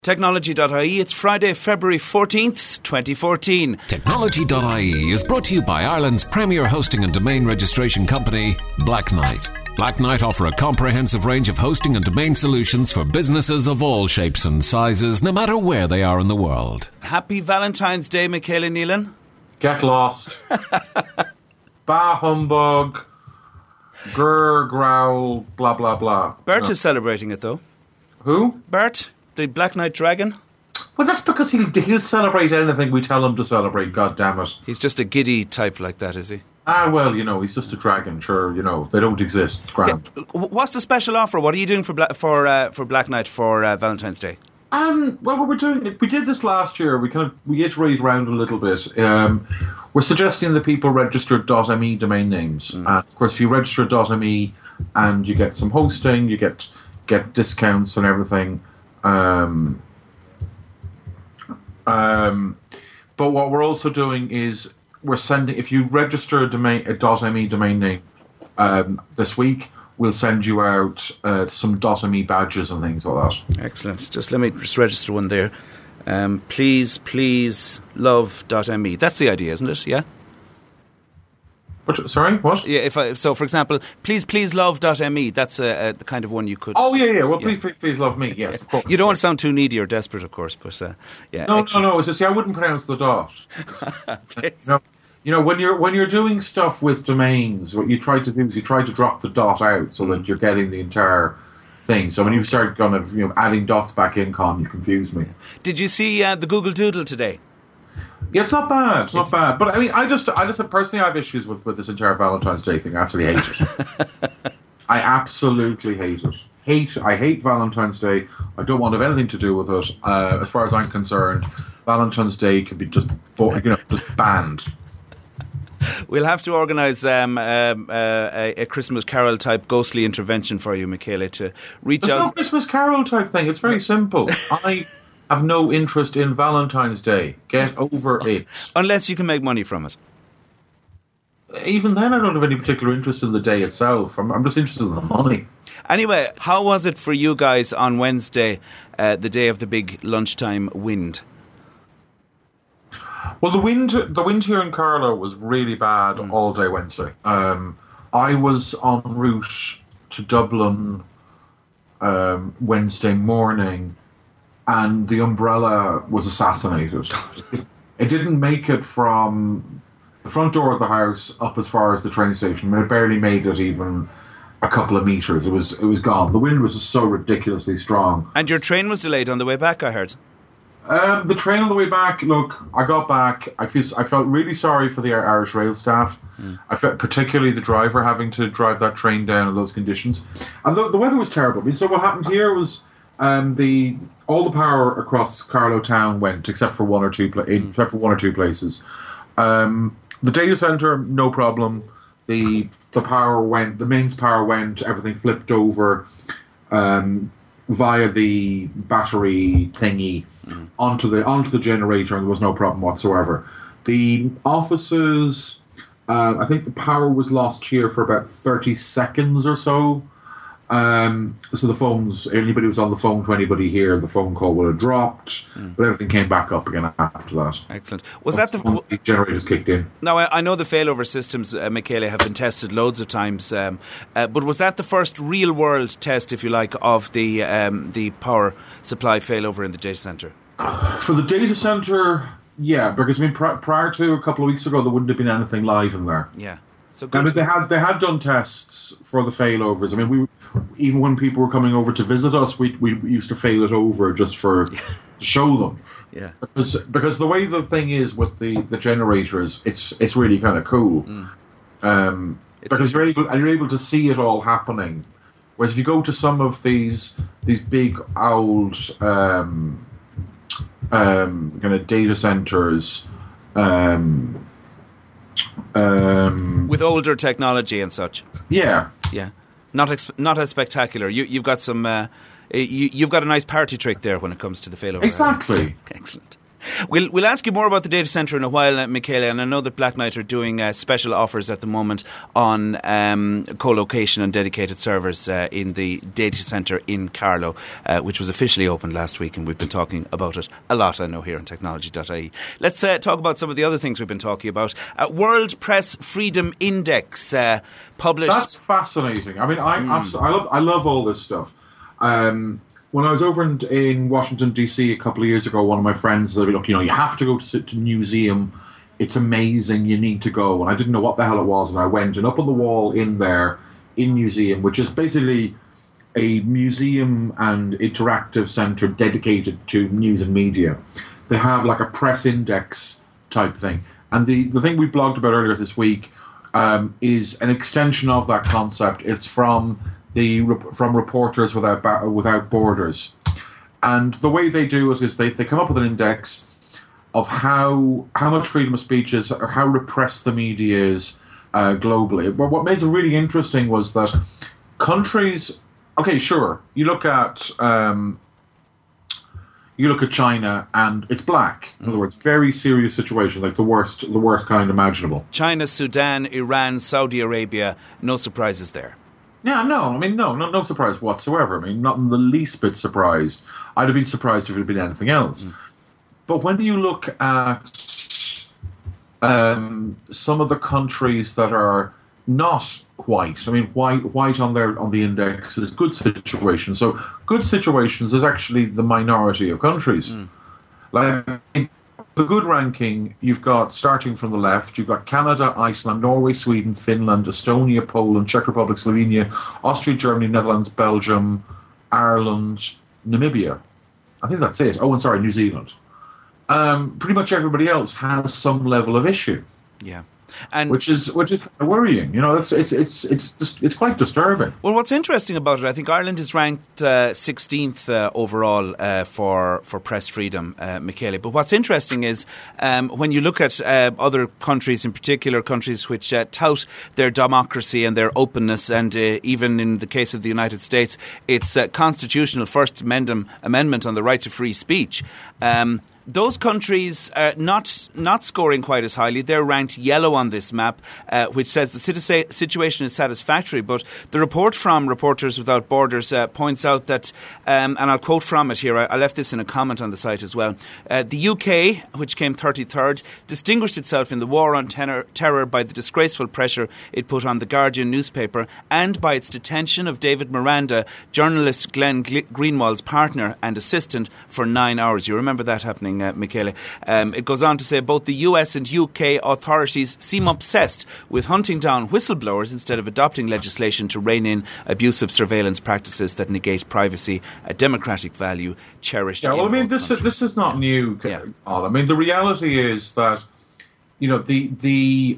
Technology.ie, it's Friday, February 14th, 2014. Technology.ie is brought to you by Ireland's premier hosting and domain registration company, Black Knight. Black Knight offer a comprehensive range of hosting and domain solutions for businesses of all shapes and sizes, no matter where they are in the world. Happy Valentine's Day, Michaela Nealon. Get lost. Bah humbug. Grr, growl, blah, blah, blah. Bert is celebrating it, though. Who? Bert, the Black Knight Dragon. Well, that's because he'll celebrate anything we tell him to celebrate, God damn it. He's just a giddy type like that, is he? Well, he's just a dragon, sure, they don't exist. It's grand. Yeah. What's the special offer? What are you doing for Black Knight for Valentine's Day? Well, what we're doing, we did this last year. We iterated around a little bit. We're suggesting that people register .me domain names. And of course, if you register .me and you get some hosting, you get discounts and everything. But what we're also doing is we're sending, if you register a .me domain name this week, we'll send you out some .me badges and things like that. Excellent. Let me register one there. Please love.me. That's the idea, isn't it? Yeah. Sorry, what? Yeah. For example, please love.me. That's the kind of one you could. Oh yeah. Well, please love me. Yes, of course. You don't want to sound too needy or desperate, of course, but yeah. No. It's just I wouldn't pronounce the dot. When you're doing stuff with domains, what you try to do is you try to drop the dot out so that you're getting the entire thing. So when you start kind of adding dots back in, you confuse me. Did you see the Google Doodle today? Yeah, it's not bad. It's not bad. But I mean, I just personally I have issues with this entire Valentine's Day thing. I absolutely hate it. I absolutely hate it. I hate Valentine's Day. I don't want to have anything to do with it. As far as I'm concerned, Valentine's Day can be just banned. We'll have to organise a Christmas Carol type ghostly intervention for you, Michaela, to reach There's out. No Christmas Carol type thing. It's very simple. I have no interest in Valentine's Day. Get over it. Unless you can make money from it. Even then, I don't have any particular interest in the day itself. I'm just interested in the money. Anyway, how was it for you guys on Wednesday, the day of the big lunchtime wind? Well, the wind here in Carlow was really bad all day Wednesday. I was en route to Dublin Wednesday morning, and the umbrella was assassinated. It didn't make it from the front door of the house up as far as the train station. I mean, it barely made it even a couple of metres. It was gone. The wind was just so ridiculously strong. And your train was delayed on the way back, I heard. The train on the way back, look, I got back. I felt really sorry for the Irish Rail staff. I felt particularly the driver having to drive that train down in those conditions. And the weather was terrible. I mean, so what happened here was all the power across Carlow town went, except for one or two places. The data centre, no problem. The power went. The mains power went. Everything flipped over via the battery thingy onto the generator, and there was no problem whatsoever. The offices, I think the power was lost here for about 30 seconds or so. So the phones, anybody who was on the phone to anybody here, the phone call would have dropped, but everything came back up again after that. Excellent. Was that once the generators kicked in? Now, I know the failover systems, Michaela, have been tested loads of times, but was that the first real-world test, if you like, of the power supply failover in the data centre? For the data centre, yeah, because I mean, prior to a couple of weeks ago, there wouldn't have been anything live in there. Yeah. So I mean, they had done tests for the failovers. I mean, even when people were coming over to visit us, we used to fail it over just to show them. Yeah. Because the way the thing is with the generators, it's really kind of cool. Because you're able to see it all happening. Whereas if you go to some of these big old kind of data centers. With older technology and such. Yeah. Not as spectacular. You've got some. You've got a nice party trick there when it comes to the failover. Exactly. Excellent. We'll ask you more about the data centre in a while, Michele, and I know that Black Knight are doing special offers at the moment on co-location and dedicated servers in the data centre in Carlow, which was officially opened last week, and we've been talking about it a lot, I know, here on technology.ie. Let's talk about some of the other things we've been talking about. World Press Freedom Index published. That's fascinating. I mean, I love all this stuff. When I was over in Washington, D.C. a couple of years ago, one of my friends said, look, you have to go to museum. It's amazing. You need to go. And I didn't know what the hell it was. And I went, and up on the wall in museum, which is basically a museum and interactive centre dedicated to news and media. They have like a press index type thing. And the thing we blogged about earlier this week is an extension of that concept. It's from Reporters Without Borders, and the way they do is they come up with an index of how much freedom of speech is, or how repressed the media is globally. But what made it really interesting was that countries, okay, sure, you look at China and it's black. In other words, very serious situation, like the worst kind imaginable. China, Sudan, Iran, Saudi Arabia, no surprises there. Yeah, no surprise whatsoever. I mean, not in the least bit surprised. I'd have been surprised if it had been anything else. But when you look at some of the countries that are not white, I mean, white on the index is good situations. So good situations is actually the minority of countries. Like the good ranking, you've got, starting from the left, you've got Canada, Iceland, Norway, Sweden, Finland, Estonia, Poland, Czech Republic, Slovenia, Austria, Germany, Netherlands, Belgium, Ireland, Namibia. I think that's it. Oh, and sorry, New Zealand. Pretty much everybody else has some level of issue. Yeah. And which is kind of worrying. It's quite disturbing. Well, what's interesting about it, I think Ireland is ranked 16th overall for press freedom, Michele. But what's interesting is when you look at other countries, in particular countries which tout their democracy and their openness, and even in the case of the United States, its constitutional First Amendment on the right to free speech. Those countries are not scoring quite as highly. They're ranked yellow on this map, which says the situation is satisfactory. But the report from Reporters Without Borders points out that, and I'll quote from it here, I left this in a comment on the site as well, the UK, which came 33rd, distinguished itself in the war on terror by the disgraceful pressure it put on the Guardian newspaper and by its detention of David Miranda, journalist Glenn Greenwald's partner and assistant, for 9 hours. You remember that happening, Michele. It goes on to say both the US and UK authorities seem obsessed with hunting down whistleblowers instead of adopting legislation to rein in abusive surveillance practices that negate privacy, a democratic value cherished. Yeah, well, I mean, this is not new. Yeah. I mean, the reality is that the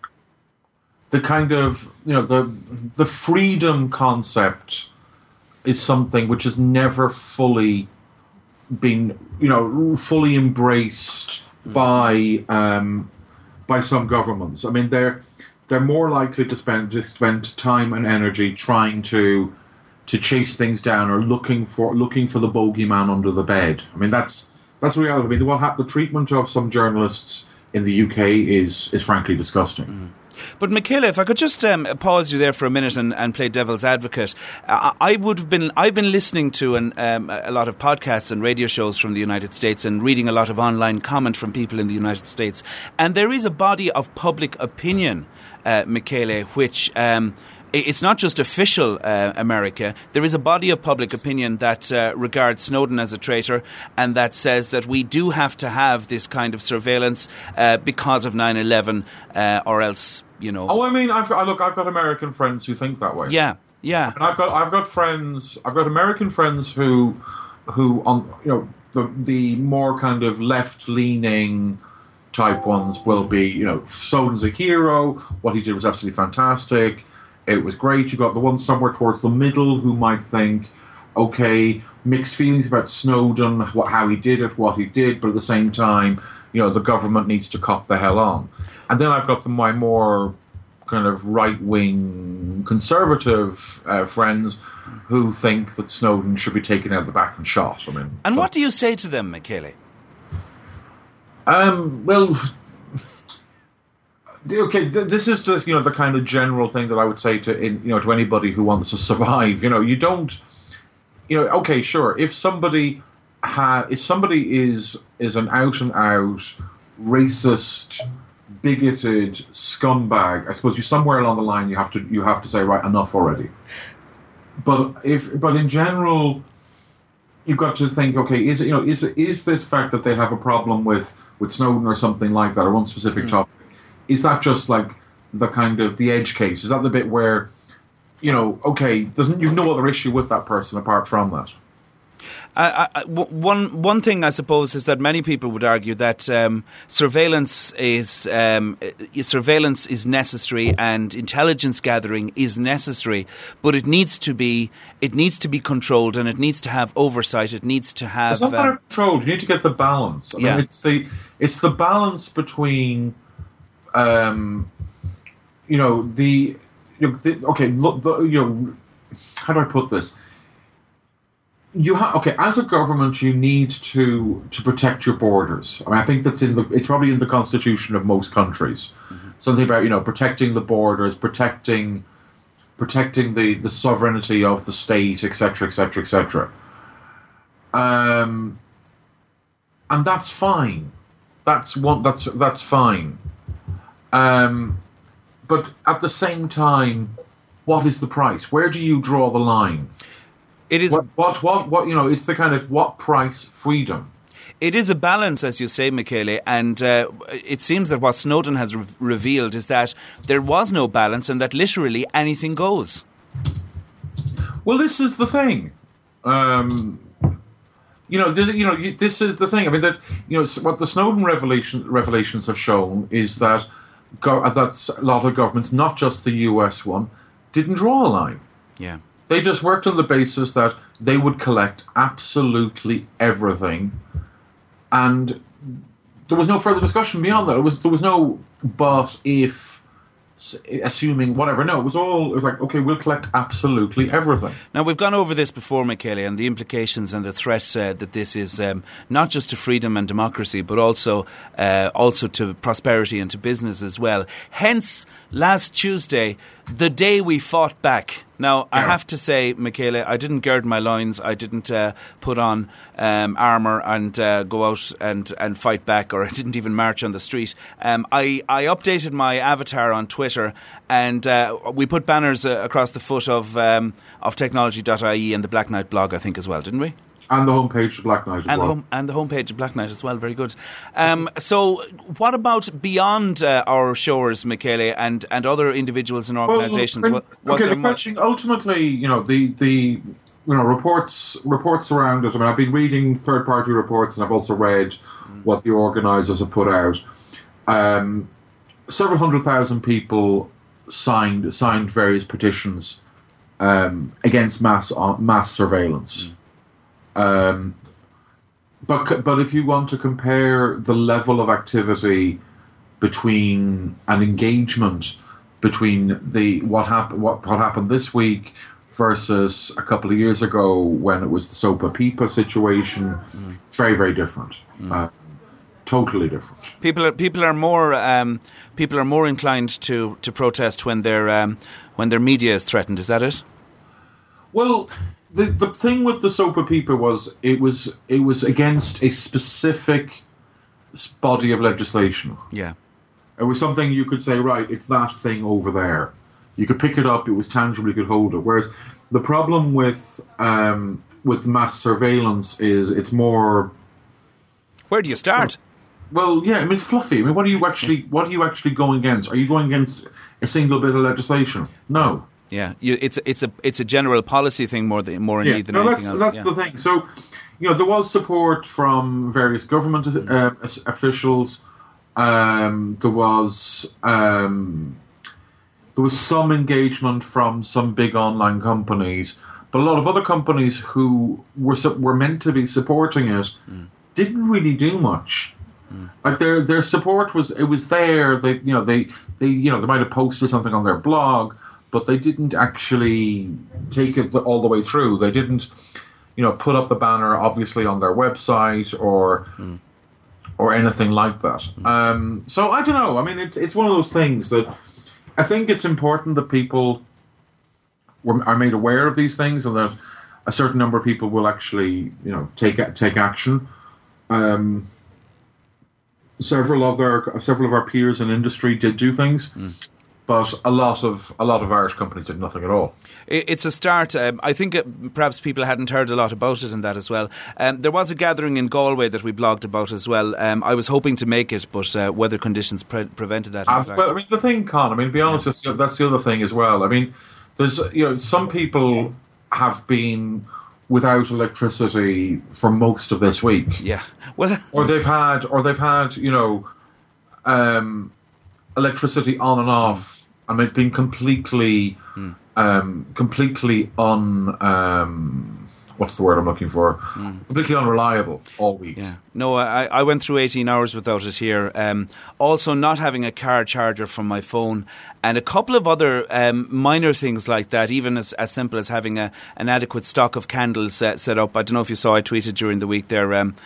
kind of the freedom concept is something which has never fully been fully embraced by some governments. I mean, they're more likely to spend time and energy trying to chase things down or looking for the bogeyman under the bed. I mean, that's reality. I mean, the treatment of some journalists in the UK is frankly disgusting. But Michele, if I could just pause you there for a minute and play devil's advocate, I've been listening to a lot of podcasts and radio shows from the United States and reading a lot of online comment from people in the United States, and there is a body of public opinion, Michele, which it's not just official America. There is a body of public opinion that regards Snowden as a traitor and that says that we do have to have this kind of surveillance because of 9/11 or else, Oh, I mean, I've got American friends who think that way. Yeah. And I've got American friends who on the more kind of left-leaning type ones will be, Snowden's a hero. What he did was absolutely fantastic. It was great. You got the ones somewhere towards the middle who might think, okay, mixed feelings about Snowden, how he did it, what he did, but at the same time, the government needs to cop the hell on. And then I've got my more kind of right-wing conservative friends who think that Snowden should be taken out the back and shot. And what do you say to them, Michele? Well, okay. This is just the kind of general thing that I would say to anybody who wants to survive. You don't. Okay, sure. If somebody is an out and out racist, bigoted scumbag, I suppose somewhere along the line you have to say, right, enough already. But in general, you've got to think, okay, is this fact that they have a problem with Snowden or something like that, or one specific topic, is that just like the kind of the edge case? Is that the bit where, okay, you've no other issue with that person apart from that? One thing, I suppose, is that many people would argue that surveillance is necessary and intelligence gathering is necessary, but it needs to be controlled and it needs to have oversight. It needs to have. It's not that controlled. You need to get the balance. I mean, it's the balance between, how do I put this? As a government, you need to protect your borders. I mean, I think it's probably in the constitution of most countries. Mm-hmm. Something about protecting the borders, protecting the sovereignty of the state, etc., etc., etc. And that's fine. That's fine. But at the same time, what is the price? Where do you draw the line? It is it's the kind of what price freedom. It is a balance, as you say, Michele, and it seems that what Snowden has revealed is that there was no balance and that literally anything goes. Well, this is the thing. This is the thing. I mean, that what the Snowden revelations have shown is that that's a lot of governments, not just the US one, didn't draw a line. Yeah. They just worked on the basis that they would collect absolutely everything, and there was no further discussion beyond that. There was no but, if, assuming, whatever. No, it was like, okay, we'll collect absolutely everything. Now, we've gone over this before, Michele, and the implications and the threat that this is not just to freedom and democracy, but also to prosperity and to business as well. Hence, last Tuesday, the day we fought back. Now, I have to say, Michele, I didn't gird my loins. I didn't put on armour and go out and fight back, or I didn't even march on the street. I updated my avatar on Twitter, and we put banners across the foot of technology.ie and the Black Knight blog, I think, as well, didn't we? And the homepage of Black Knight as well. And the homepage of Black Knight as well. Very good. So what about beyond our showers, Michele, and other individuals and organisations? The question, ultimately, the reports around it. I mean, I've been reading third-party reports, and I've also read what the organisers have put out. Several 100,000 people signed various petitions against mass surveillance. But if you want to compare the level of activity between an engagement between what happened this week versus a couple of years ago when it was the SOPA PIPA situation, it's very, very different. Totally different. People are more inclined to protest when their media is threatened. Is that it? Well, the thing with the SOPA PIPA was it was against a specific body of legislation. Yeah. It was something you could say, right, it's that thing over there. You could pick it up, it was tangible, you could hold it. Whereas the problem with mass surveillance is it's more... Where do you start? Well, yeah, I mean, it's fluffy. I mean, what are you actually going against? Are you going against a single bit of legislation? No. Yeah, it's a general policy thing more indeed than anything else. That's the thing. So, there was support from various government officials. There was some engagement from some big online companies, but a lot of other companies who were meant to be supporting it didn't really do much. Like their support was there. They might have posted something on their blog, but they didn't actually take it all the way through. They didn't, put up the banner obviously on their website or or anything like that. So I don't know. I mean, it's one of those things that I think it's important that people are made aware of these things, and that a certain number of people will actually, take action. Several of our peers in industry did do things. But a lot of Irish companies did nothing at all. It's a start. I think perhaps people hadn't heard a lot about it and that as well. There was a gathering in Galway that we blogged about as well. I was hoping to make it, but weather conditions prevented that. Well, I mean, the thing, Con, to be honest, that's the other thing as well. I mean, there's some people have been without electricity for most of this week. Yeah. Well, or they've had electricity on and off. I mean, it's been completely what's the word I'm looking for? Completely unreliable all week. Yeah. No, I went through 18 hours without it here. Also, not having a car charger from my phone, and a couple of other minor things like that, even as simple as having an adequate stock of candles set up. I don't know if you saw, I tweeted during the week there,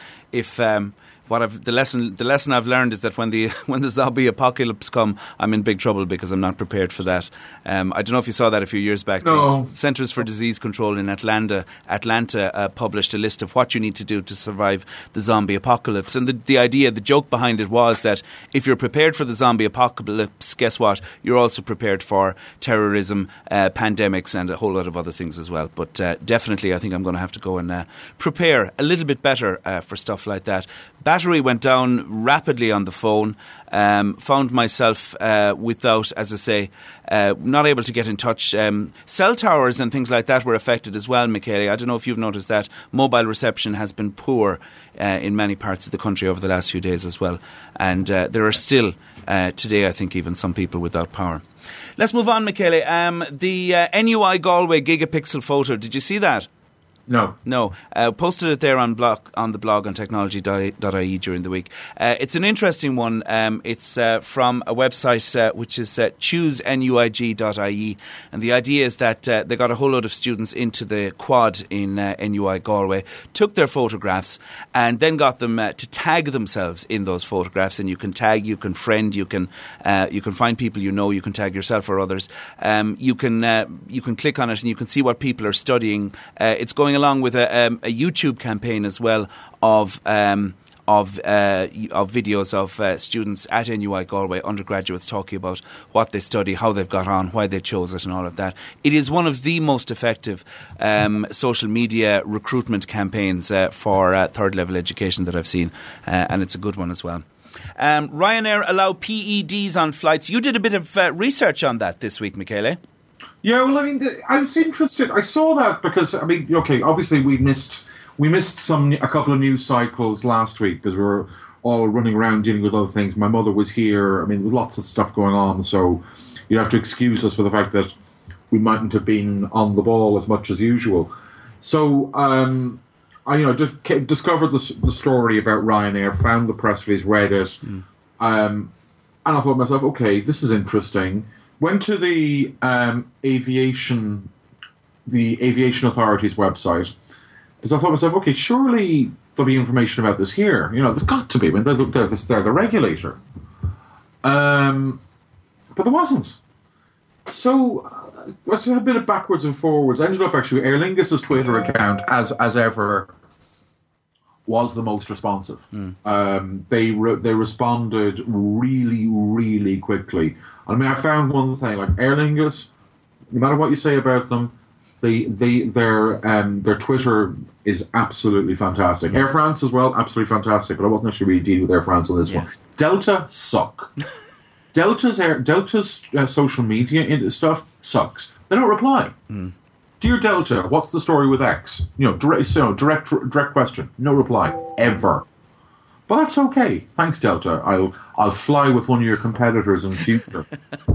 the lesson I've learned is that when the zombie apocalypse come, I'm in big trouble because I'm not prepared for that. I don't know if you saw that a few years back. No. The Centers for Disease Control in Atlanta published a list of what you need to do to survive the zombie apocalypse. And the joke behind it was that if you're prepared for the zombie apocalypse, guess what? You're also prepared for terrorism, pandemics, and a whole lot of other things as well. But definitely, I think I'm going to have to go and prepare a little bit better for stuff like that. Battery went down rapidly on the phone. Found myself without, as I say, not able to get in touch. Cell towers and things like that were affected as well, Michele. I don't know if you've noticed that. Mobile reception has been poor in many parts of the country over the last few days as well. And there are still, today, I think, even some people without power. Let's move on, Michele. The NUI Galway gigapixel photo, did you see that? No. Posted it there on the blog on technology.ie during the week. It's an interesting one. It's from a website which is choosenuig.ie, and the idea is that they got a whole load of students into the quad in NUI Galway, took their photographs, and then got them to tag themselves in those photographs. And you can tag, you can friend, you can find people you can tag yourself or others. You can click on it and you can see what people are studying. It's going along with a YouTube campaign as well of videos of students at NUI Galway, undergraduates, talking about what they study, how they've got on, why they chose it and all of that. It is one of the most effective social media recruitment campaigns for third level education that I've seen, and it's a good one as well. Ryanair allow PEDs on flights. You did a bit of research on that this week, Michele. Yeah, well, I mean, I was interested. I saw that because, I mean, okay, obviously we missed a couple of news cycles last week because we were all running around dealing with other things. My mother was here. I mean, there was lots of stuff going on, so you have to excuse us for the fact that we mightn't have been on the ball as much as usual. So, I just discovered the story about Ryanair, found the press release, read it, and I thought to myself, okay, this is interesting. Went to the aviation authority's website because I thought to myself, okay, surely there'll be information about this here. There's got to be. I mean, they're the regulator. But there wasn't. So I was a bit of backwards and forwards. I ended up actually Aer Lingus' Twitter account, as ever, was the most responsive. They responded really, really quickly. I mean, I found one thing, like Aer Lingus, no matter what you say about them, their Twitter is absolutely fantastic. Air France as well, absolutely fantastic, but I wasn't actually really dealing with Air France on this one. Delta suck. Delta's social media stuff sucks. They don't reply. Dear Delta, what's the story with X? Direct question. No reply ever. But that's okay. Thanks, Delta. I'll fly with one of your competitors in the future.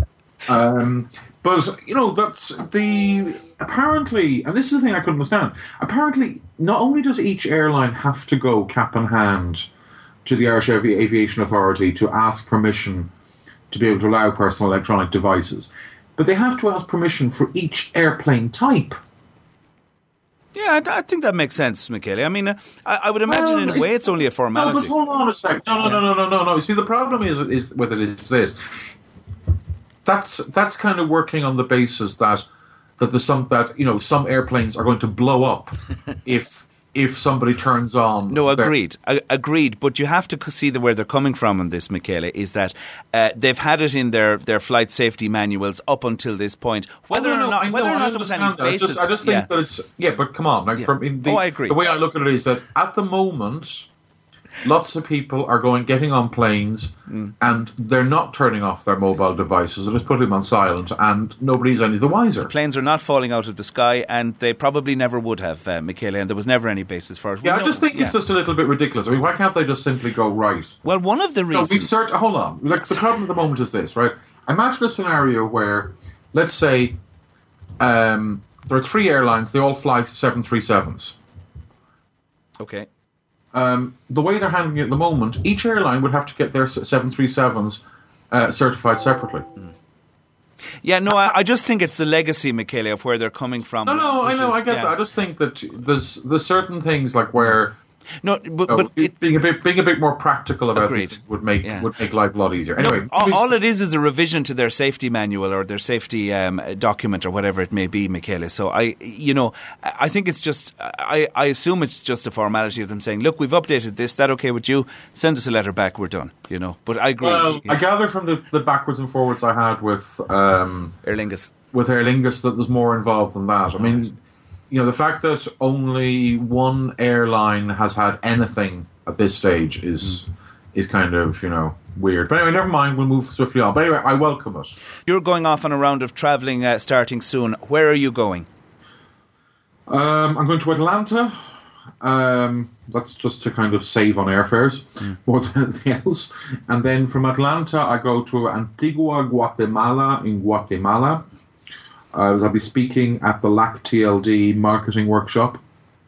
But that's apparently, and this is the thing I couldn't understand. Apparently, not only does each airline have to go cap in hand to the Irish Aviation Authority to ask permission to be able to allow personal electronic devices, but they have to ask permission for each airplane type. Yeah, I think that makes sense, Michele. I mean, I would imagine in a way it's only a formality. No, but hold on a sec. No. You see, the problem is with it is this. That's kind of working on the basis that there's some airplanes are going to blow up if somebody turns on. No, agreed. But you have to see where they're coming from on this, Michele, is that they've had it in their flight safety manuals up until this point. Whether or not there was any basis. I just think that it's... Yeah, but come on. I agree. The way I look at it is that at the moment, lots of people are getting on planes and they're not turning off their mobile devices. They're just putting them on silent and nobody's any the wiser. Planes are not falling out of the sky and they probably never would have, Michele, and there was never any basis for it. I just think it's just a little bit ridiculous. I mean, why can't they just simply go, right? Well, one of the reasons... Hold on. The problem at the moment is this, right? Imagine a scenario where, let's say, there are 3 airlines, they all fly 737s. Okay. The way they're handling it at the moment, each airline would have to get their 737s certified separately. Yeah, no, I just think it's the legacy, Michele, of where they're coming from. No, I know, I get that. I just think that there's certain things like where... No, but being a bit more practical about agreed. This would make life a lot easier. Anyway, all it is a revision to their safety manual or their safety document or whatever it may be, Michele. So I think it's just I assume it's just a formality of them saying, look, we've updated this. That okay with you? Send us a letter back. We're done. But I agree. Well, I gather from the backwards and forwards I had with Aer Lingus that there's more involved than that. I mean. The fact that only one airline has had anything at this stage is kind of, weird. But anyway, never mind, we'll move swiftly on. But anyway, I welcome it. You're going off on a round of travelling starting soon. Where are you going? I'm going to Atlanta. That's just to kind of save on airfares more than anything else. And then from Atlanta, I go to Antigua, Guatemala in Guatemala. I'll be speaking at the LAC TLD marketing workshop.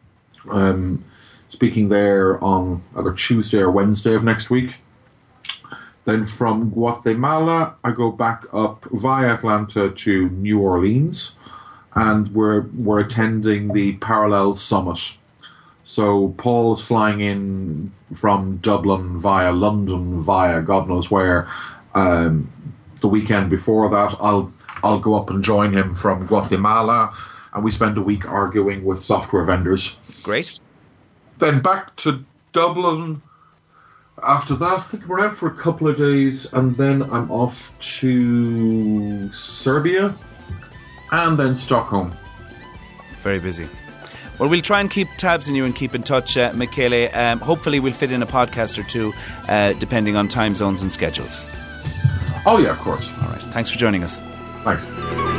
Speaking there on either Tuesday or Wednesday of next week. Then from Guatemala, I go back up via Atlanta to New Orleans, and we're attending the Parallel Summit. So Paul's flying in from Dublin via London via God knows where. The weekend before that, I'll go up and join him from Guatemala, and we spend a week arguing with software vendors. Great. Then back to Dublin. After that, I think we're out for a couple of days, and then I'm off to Serbia, and then Stockholm. Very busy. Well, we'll try and keep tabs on you and keep in touch, Michele. Hopefully we'll fit in a podcast or two, depending on time zones and schedules. Oh, yeah, of course. All right. Thanks for joining us. Thanks.